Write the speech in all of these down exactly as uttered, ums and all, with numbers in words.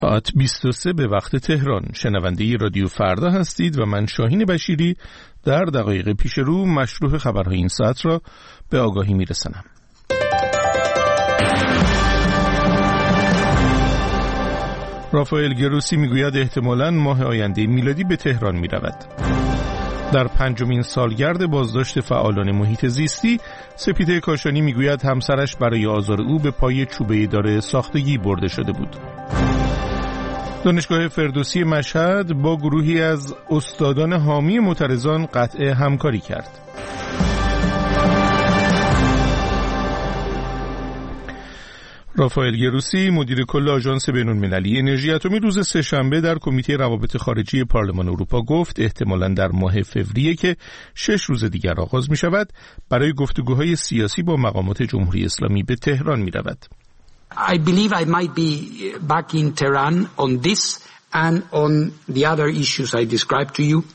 ساعت بیست و سه به وقت تهران. شنونده رادیو فردا هستید و من شاهین بشیری در دقایق پیش رو مشروع خبرهای این ساعت را به آگاهی میرسانم. رافائل گروسی میگوید احتمالاً ماه آینده میلادی به تهران میرود. در پنجمین سالگرد بازداشت فعالان محیط زیستی، سپیده کاشانی میگوید همسرش برای آزار او به پای چوبه دار ساختگی برده شده بود. دانشگاه فردوسی مشهد با گروهی از استادان حامی معترضان قطع همکاری کرد. رافائل گروسی مدیر کل آژانس بین‌المللی انرژی اتمی روز سه‌شنبه در کمیته روابط خارجی پارلمان اروپا گفت احتمالاً در ماه فوریه که شش روز دیگر آغاز می شود برای گفتگوهای سیاسی با مقامات جمهوری اسلامی به تهران می رود. I believe I might be back in Tehran on this and on the other issues I described to you.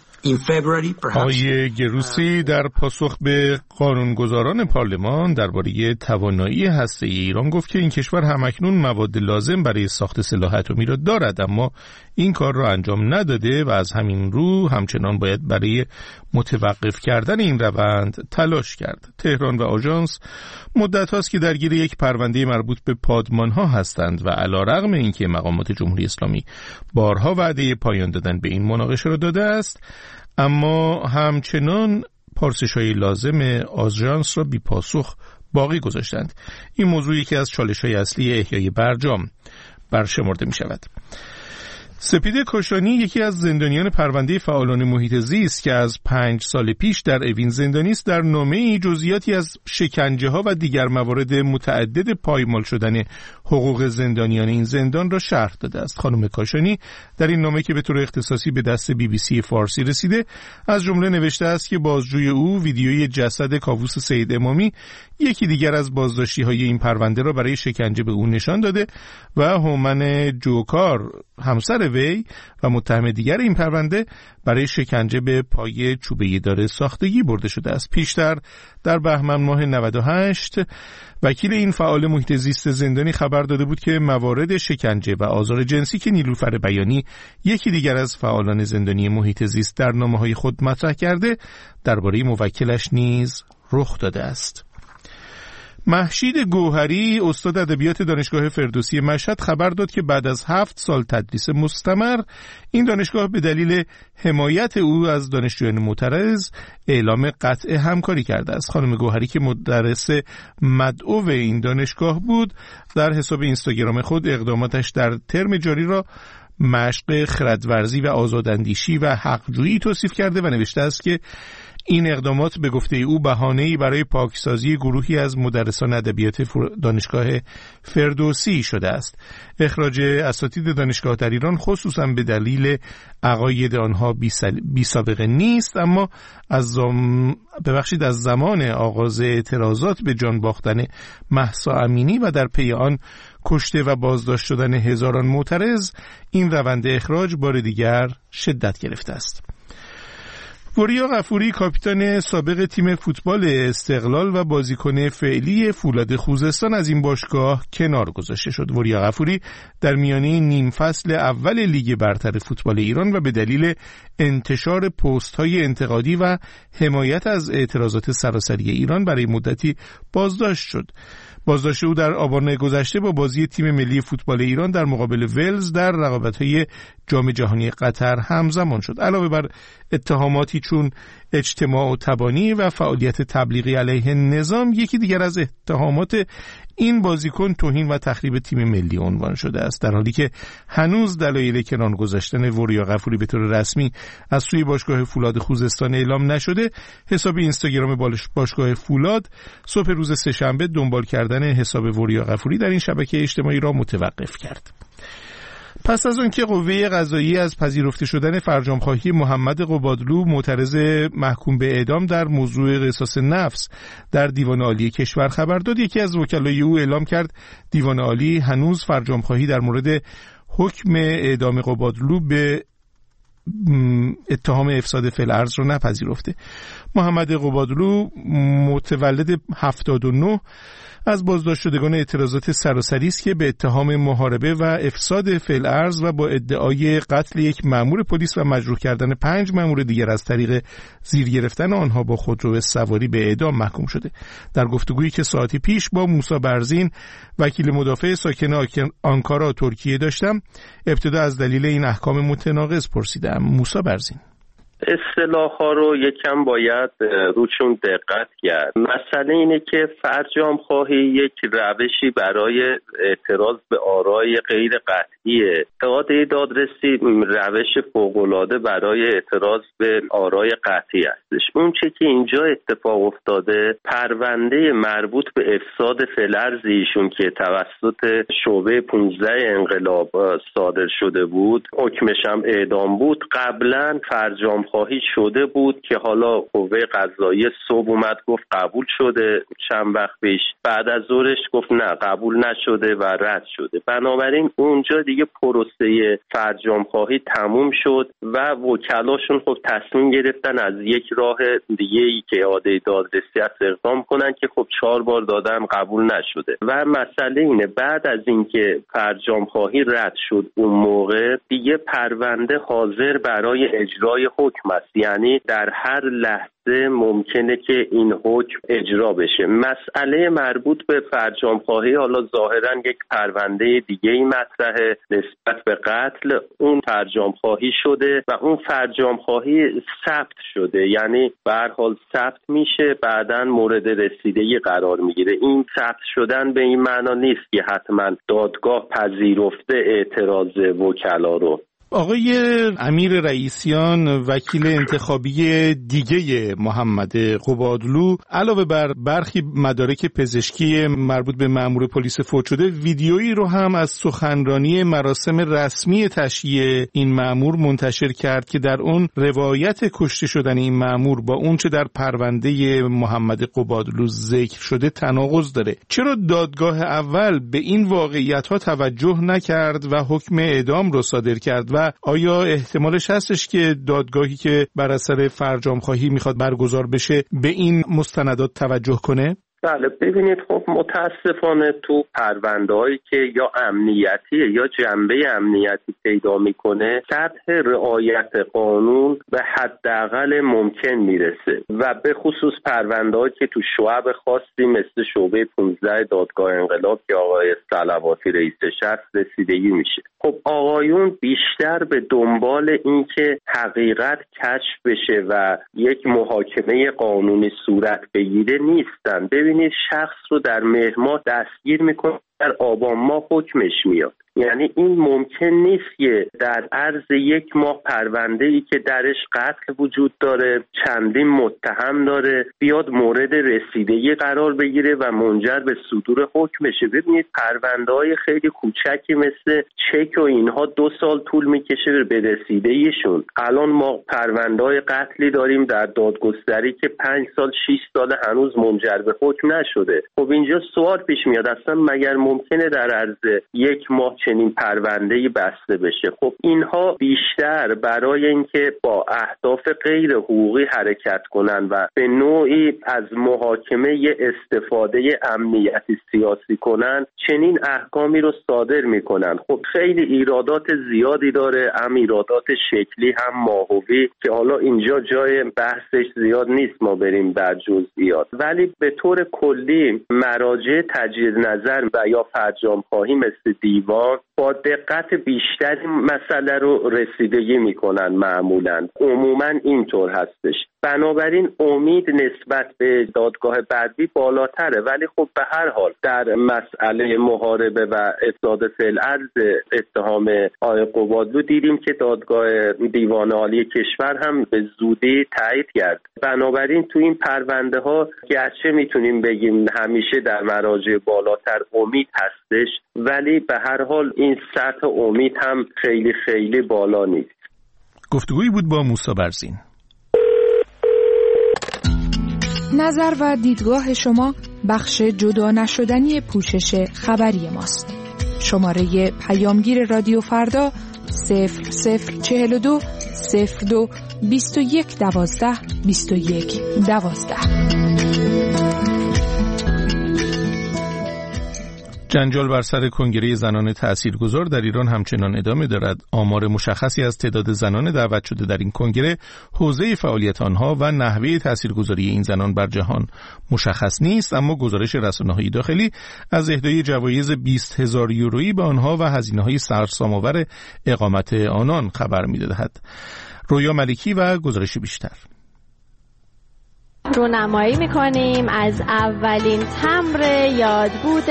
آقای گروسی در پاسخ به قانونگذاران پارلمان درباره توانایی هسته‌ای ایران گفت که این کشور همکنون مواد لازم برای ساخت سلاح اتمی را دارد، اما این کار را انجام نداده و از همین رو همچنان باید برای متوقف کردن این روند تلاش کرد. تهران و آژانس مدت هاست که درگیر یک پرونده مربوط به پادمان ها هستند و علیرغم اینکه مقامات جمهوری اسلامی بارها وعده پایان دادن به این مناقشه را داده است، اما همچنان پرسش‌های لازم آژانس را بی پاسخ باقی گذاشتند. این موضوع یکی از چالش‌های اصلی احیای برجام برشمرده می‌شود. سپیده کاشانی یکی از زندانیان پرونده فعالان محیط زیست که از پنج سال پیش در اوین زندانی است، در نامه‌ای جزئیاتی از شکنجه‌ها و دیگر موارد متعدد پایمال شدن حقوق زندانیان این زندان را شرح داده است. خانم کاشانی در این نامه که به طور اختصاصی به دست بی بی سی فارسی رسیده از جمله نوشته است که بازجوی او ویدیوی جسد کاووس سید امامی، یکی دیگر از بازداشتی‌های این پرونده را برای شکنجه به او نشان داده و هومن جوکار همسر وی و متهم دیگر این پرونده برای شکنجه به پای چوبه دار ساختگی برده شده است. پیشتر در بهمن ماه نود و هشت وکیل این فعال محیط زیست زندانی خبر داده بود که موارد شکنجه و آزار جنسی که نیلوفر بیانی، یکی دیگر از فعالان زندانی محیط زیست، در نامه‌های خود مطرح کرده، درباره موکلش نیز رخ داده است. مهشید گوهری استاد ادبیات دانشگاه فردوسی مشهد خبر داد که بعد از هفت سال تدریس مستمر، این دانشگاه به دلیل حمایت او از دانشجویان معترض اعلام قطع همکاری کرده است. خانم گوهری که مدرس مدعو این دانشگاه بود، در حساب اینستاگرام خود اقداماتش در ترم جاری را مشق خردورزی و آزاداندیشی و حقجویی توصیف کرده و نوشته است که این اقدامات به گفته او بهانه‌ای برای پاکسازی گروهی از مدرسان ادبیات دانشگاه فردوسی شده است. اخراج اساتید دانشگاه در ایران خصوصا به دلیل عقاید آنها بی سابقه نیست، اما از زم... ببخشید از زمان آغاز اعتراضات به جان باختن مهسا امینی و در پی آن کشته و بازداشت شدن هزاران معترض، این روند اخراج بار دیگر شدت گرفته است. وریا غفوری کاپیتان سابق تیم فوتبال استقلال و بازیکن فعلی فولاد خوزستان از این باشگاه کنار گذاشته شد. وریا غفوری در میانه نیم فصل اول لیگ برتر فوتبال ایران و به دلیل انتشار پست‌های انتقادی و حمایت از اعتراضات سراسری ایران برای مدتی بازداشت شد. بازداشت او در آبان گذشته با بازی تیم ملی فوتبال ایران در مقابل ولز در رقابت‌های جام جهانی قطر همزمان شد. علاوه بر اتهاماتی چون اجتماع و تبانی و فعالیت تبلیغی علیه نظام، یکی دیگر از اتهامات این بازیکن توهین و تخریب تیم ملی عنوان شده است، در حالی که هنوز دلایل کنار گذاشتن وریا غفوری به طور رسمی از سوی باشگاه فولاد خوزستان اعلام نشده. حساب اینستاگرام باشگاه فولاد صبح روز سه‌شنبه دنبال کردن حساب وریا غفوری در این شبکه اجتماعی را متوقف کرد. پس از آنکه قوه قضاییه از پذیرفته شدن فرجام‌خواهی محمد قبادلو معترض محکوم به اعدام در موضوع قصاص نفس در دیوان عالی کشور خبر داد، یکی از وکلای او اعلام کرد دیوان عالی هنوز فرجام‌خواهی در مورد حکم اعدام قبادلو به اتهام افساد فعل ارض رو نپذیرفته. محمد قبادلو متولد هفتاد و نه از بازداشت شدگان اعتراضات سراسری است که به اتهام محاربه و افساد فعل ارض و با ادعای قتل یک مأمور پلیس و مجروح کردن پنج مأمور دیگر از طریق زیر گرفتن آنها با خودرو سواری به اعدام محکوم شده. در گفتگویی که ساعتی پیش با موسی برزین وکیل مدافع ساکن آنکارا ترکیه داشتم، ابتدا از دلیل این احکام متناقض پرسیدم. موسی برزین: اصطلاح‌ها رو یکم باید روشون دقت کرد. مسئله اینه که فرجام خواهی یک روشی برای اعتراض به آرای غیر قطعیه. اعاده دادرسی روش فوق‌العاده برای اعتراض به آرای قطعی هستش. اون چه که اینجا اتفاق افتاده، پرونده مربوط به افساد فعل ارض ایشون که توسط شعبه پانزده انقلاب صادر شده بود، حکمش هم اعدام بود، قبلا فرجام خواهی شده بود که حالا قوه قضاییه صبح اومد گفت قبول شده، چند وقت پیش بعد از ظهرش گفت نه قبول نشده و رد شده. بنابراین اونجا دیگه پروسه فرجام خواهی تموم شد و وکلاشون خب تصمیم گرفتن از یک راه دیگه ای که اعاده دادرسی است اقدام کنن که خب چهار بار دادن قبول نشده. و مسئله اینه بعد از اینکه فرجام خواهی رد شد اون موقع دیگه پرونده حاضر برای اجرای حکم است، یعنی در هر لحظه ممکنه که این حکم اجرا بشه. مسئله مربوط به فرجام خواهی حالا ظاهرا یک پرونده دیگه ای مطرحه نسبت به قتل، اون فرجام خواهی شده و اون فرجام خواهی ثبت شده، یعنی به هر حال ثبت میشه بعداً مورد رسیدگی قرار میگیره. این ثبت شدن به این معنا نیست که حتما دادگاه پذیرفته اعتراض وکلا رو. آقای امیر رئیسیان وکیل انتخابی دیگه محمد قبادلو علاوه بر برخی مدارک پزشکی مربوط به مأمور پلیس فوت شده، ویدیویی رو هم از سخنرانی مراسم رسمی تشییع این مأمور منتشر کرد که در اون روایت کشته شدن این مأمور با اون چه در پرونده محمد قبادلو ذکر شده تناقض داره. چرا دادگاه اول به این واقعیت‌ها توجه نکرد و حکم اعدام رو صادر کرد و آیا احتمالش هستش که دادگاهی که بر اثر فرجام خواهی میخواد برگزار بشه به این مستندات توجه کنه؟ بله، ببینید خب متاسفانه تو پرونده‌هایی که یا امنیتیه یا جنبه امنیتی پیدا میکنه سطح رعایت قانون به حداقل ممکن میرسه و به خصوص پرونده‌هایی که تو شعب خاصی مثل شعبه پانزده دادگاه انقلاب که آقای صلواتی رئیسش هست رسیدگی میشه. خب آقایون بیشتر به دنبال این که حقیقت کشف بشه و یک محاکمه قانونی صورت بگیره نیستن. ببینید شخص رو در مهر ماه دستگیر میکنه، در آبان ماه حکمش میاد. یعنی این ممکن نیست که در عرض یک ماه پرونده‌ای که درش قتل وجود داره، چندین متهم داره، بیاد مورد رسیدگی قرار بگیره و منجر به صدور حکم بشه. ببینید پرونده‌های خیلی کوچکی مثل چک و اینها دو سال طول میکشه به رسیدگیشون. الان ما پرونده‌های قتلی داریم در دادگستری که پنج سال شش سال هنوز منجر به حکم نشده. خب اینجا سوال پیش میاد اصلا مگر ممکنه در عرض یک ماه چنین پرونده‌ای بسته بشه؟ خب اینها بیشتر برای اینکه با اهداف غیر حقوقی حرکت کنن و به نوعی از محاکمه استفاده امنیتی سیاسی کنن چنین احکامی رو صادر میکنن. خب خیلی ایرادات زیادی داره، هم ایرادات شکلی هم ماهوی که حالا اینجا جای بحثش زیاد نیست ما بریم در جزئیات، ولی به طور کلی مراجع تجدید نظر و یا فرجام خواهی مثل دیوان با دقت بیشتری مسئله رو رسیدگی میکنن. معمولا عموما اینطور هستش. بنابراین امید نسبت به دادگاه بعدی بالاتره، ولی خب به هر حال در مسئله محاربه و افساد فعل ارض اتهام آقای قبادلو دیدیم که دادگاه دیوان عالی کشور هم به زودی تایید کرد. بنابراین تو این پرونده ها گرچه میتونیم بگیم همیشه در مراجع بالاتر امید هستش، ولی به هر حال این سطح امید هم خیلی خیلی بالا نیست. گفتگویی بود با موسی برزین. نظر و دیدگاه شما بخش جدا نشدنی پوشش خبری ماست. شماره پیامگیر رادیو فردا صفر صفر چهل و دو صفر دو بیست و یک دوازده بیست و یک دوازده. جنجال بر سر کنگره زنان تاثیرگذار در ایران همچنان ادامه دارد. آمار مشخصی از تعداد زنان دعوت شده در این کنگره، حوزه فعالیت آنها و نحوه تاثیرگذاری این زنان بر جهان مشخص نیست، اما گزارش رسانه‌های داخلی از اهدای جوایز بیست هزار یورویی به آنها و هزینه‌های سرسام‌آور اقامت آنان خبر می‌دهد. رویا ملکی و گزارش بیشتر. رونمایی میکنیم از اولین تمبر یادبود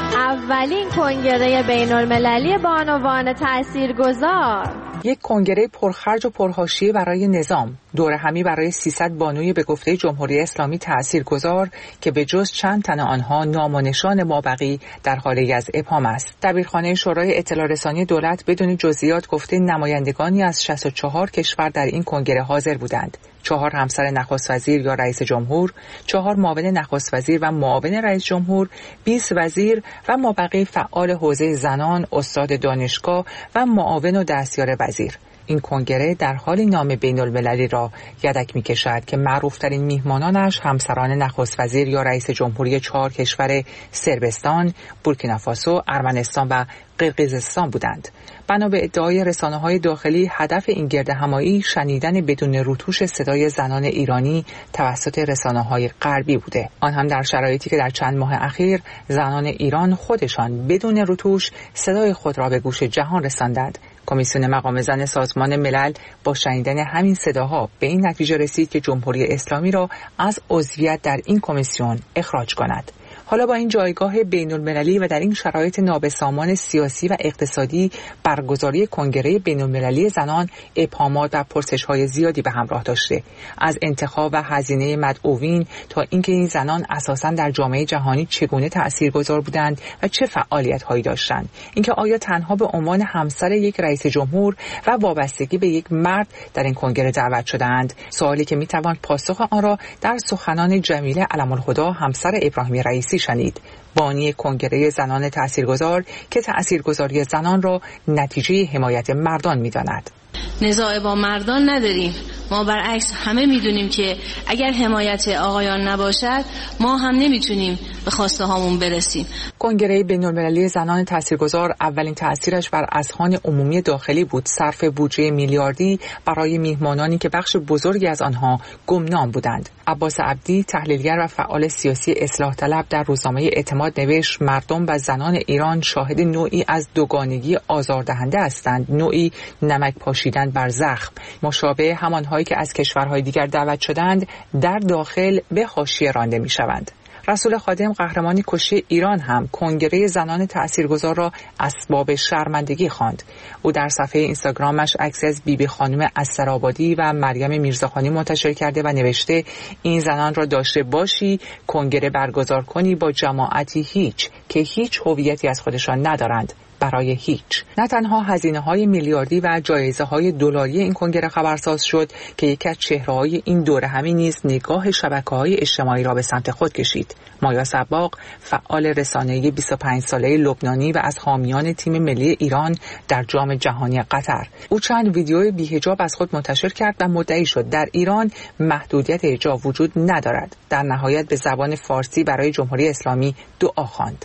اولین کنگره بین المللی بانوان تاثیرگذار. یک کنگره پرخرج و پرحاشیه برای نظام، دوره همی برای سیصد بانوی به گفته جمهوری اسلامی تاثیرگذار که به جز چند تن آنها نام و نشان مابقی در حالی از ابهام است. دبیرخانه شورای اطلاع رسانی دولت بدون جزئیات گفته نمایندگانی از شصت و چهار کشور در این کنگره حاضر بودند. چهار همسر نخست وزیر یا رئیس جمهور، چهار معاون نخست وزیر و معاون رئیس جمهور، بیست وزیر و مابقی فعال حوزه زنان، استاد دانشگاه و معاون و دستیار وزیر. این کنگره در حالی نام بین المللی را یدک می کشد که معروفترین میهمانانش همسران نخست وزیر یا رئیس جمهوری چهار کشور صربستان، بورکینافاسو، ارمنستان و قرقیزستان بودند. بنا به ادعای رسانه‌های داخلی، هدف این گردهمایی شنیدن بدون روتوش صدای زنان ایرانی توسط رسانه‌های غربی بوده، آن هم در شرایطی که در چند ماه اخیر زنان ایران خودشان بدون روتوش صدای خود را به گوش جهان رساندند. کمیسیون مقام زن سازمان ملل با شنیدن همین صداها به این نتیجه رسید که جمهوری اسلامی را از عضویت در این کمیسیون اخراج کند. حالا با این جایگاه بین المللی و در این شرایط نابسامان سیاسی و اقتصادی، برگزاری کنگره بین المللی زنان ابهامات و پرسش‌های زیادی به همراه داشته، از انتخاب و هزینه مدعوین تا اینکه این زنان اساساً در جامعه جهانی چگونه تأثیرگذار بودند و چه فعالیت‌هایی داشتند، اینکه آیا تنها به عنوان همسر یک رئیس جمهور و وابستگی به یک مرد در این کنگره دعوت شدند، سوالی که می‌توان پاسخ آن را در سخنان جمیله علم‌الهدی همسر ابراهیم رئیسی شنید، بانی کنگره زنان تاثیرگذار که تاثیرگذاری زنان را نتیجه حمایت مردان می‌داند. نزاع با مردان نداریم، ما برعکس همه میدونیم که اگر حمایت آقایان نباشد ما هم نمیتونیم به خواسته هامون برسیم. کنگره بین‌المللی زنان تاثیرگذار اولین تأثیرش بر اذهان عمومی داخلی بود، صرف بودجه میلیاردی برای میهمانانی که بخش بزرگی از آنها گمنام بودند. عباس عبدی، تحلیلگر و فعال سیاسی اصلاح طلب، در روزنامه اعتماد نوشت مردم و زنان ایران شاهد نوعی از دوگانگی آزاردهنده هستند، نوعی نمک پاشیدن بر زخم، مشابه همانهایی که از کشورهای دیگر دعوت شدند در داخل به حاشیه رانده می‌شوند. رسول خادم، قهرمانی کشته ایران، هم کنگره زنان تاثیرگذار را اسباب شرمندگی خواند. او در صفحه اینستاگرامش عکسی از بیبی خانم استرآبادی و مریم میرزاخانی منتشر کرده و نوشته این زنان را داشته باشی کنگره برگزار کنی با جماعتی هیچ که هیچ هویتی از خودشان ندارند، برای هیچ. نه تنها هزینه‌های میلیاردی و جایزه‌های دلاری این کنگره خبرساز شد که یکی از چهره‌های این دوره همی نیز نگاه شبکه‌های اجتماعی را به سمت خود کشید. مایا صباغ، فعال رسانه‌ای بیست و پنج ساله لبنانی و از حامیان تیم ملی ایران در جام جهانی قطر، او چند ویدیوی بی‌حجاب از خود منتشر کرد و مدعی شد در ایران محدودیت حجاب وجود ندارد. در نهایت به زبان فارسی برای جمهوری اسلامی دعا خواند.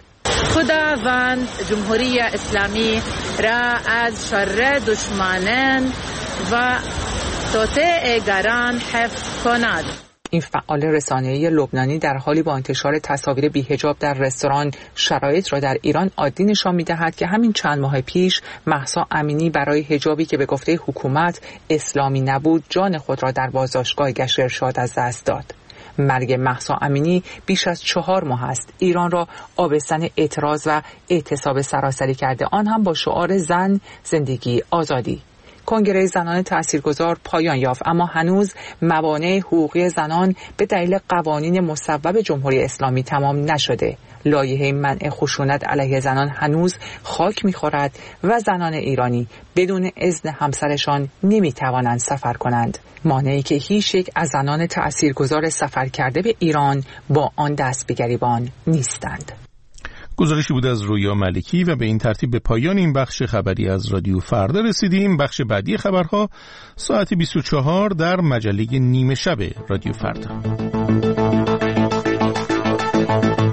خداوند جمهوری اسلامی را از شر دشمنان و توطئه‌گران حفظ کند. این فعال رسانه‌ای لبنانی در حالی با انتشار تصاویر بی‌حجاب در رستوران شرایط را در ایران عادی نشان می‌دهد که همین چند ماه پیش مهسا امینی برای حجابی که به گفته حکومت اسلامی نبود جان خود را در بازداشتگاه گشت ارشاد از دست داد. مرگ مهسا امینی بیش از چهار ماه است ایران را آبستن اعتراض و اعتصاب سراسری کرده، آن هم با شعار زن، زندگی، آزادی. کنگره زنان تاثیرگذار پایان یافت، اما هنوز موانع حقوقی زنان به دلیل قوانین مصوب جمهوری اسلامی تمام نشده. لایحه منع خشونت علیه زنان هنوز خاک می‌خورد و زنان ایرانی بدون اذن همسرشان نمی‌توانند سفر کنند، مانعی که هیچ یک از زنان تأثیرگذار سفر کرده به ایران با آن دست به گریبان نیستند. گزارشی بود از رویا ملکی و به این ترتیب به پایان این بخش خبری از رادیو فردا رسیدیم. بخش بعدی خبرها ساعت بیست و چهار در مجله نیمه شب رادیو فردا.